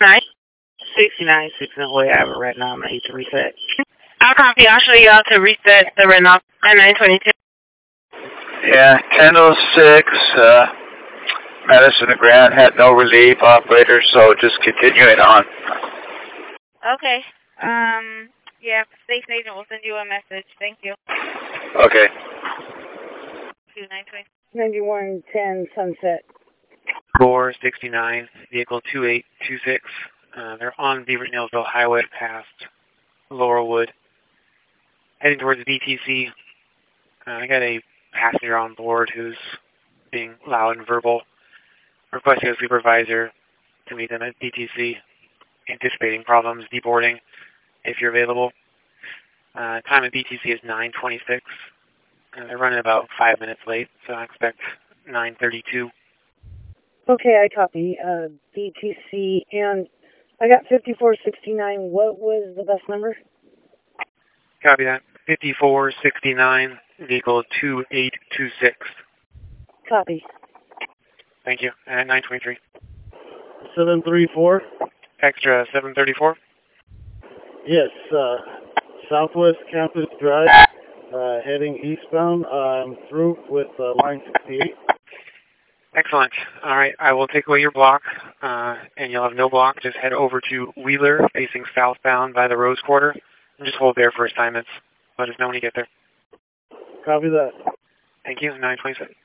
69, 6 I have it right now. I'm going to need to reset. I'll copy. I'll show you how to reset the Renault 922. Yeah, 10:06. Madison and Grant had no relief operator, so just continuing on. Okay. Yeah, station agent will send you a message. Thank you. Okay. 9110 Sunset. 469, vehicle 2826. They're on Beaver Nailsville Highway past Laurelwood, heading towards BTC. I got a passenger on board who's being loud and verbal, requesting a supervisor to meet them at BTC, anticipating problems deboarding if you're available. Time at BTC is 9:26. They're running about 5 minutes late, so I expect 9:32. Okay, I copy. BTC, and I got 5469. What was the bus number? Copy that. 5469, vehicle 2826. Copy. Thank you. At 9:23. 734? Extra 734. Yes, Southwest Campus Drive, heading eastbound. I'm through with line 68. Excellent. All right, I will take away your block, and you'll have no block. Just head over to Wheeler, facing southbound by the Rose Quarter, and just hold there for assignments. Let us know when you get there. Copy that. Thank you. 9:27.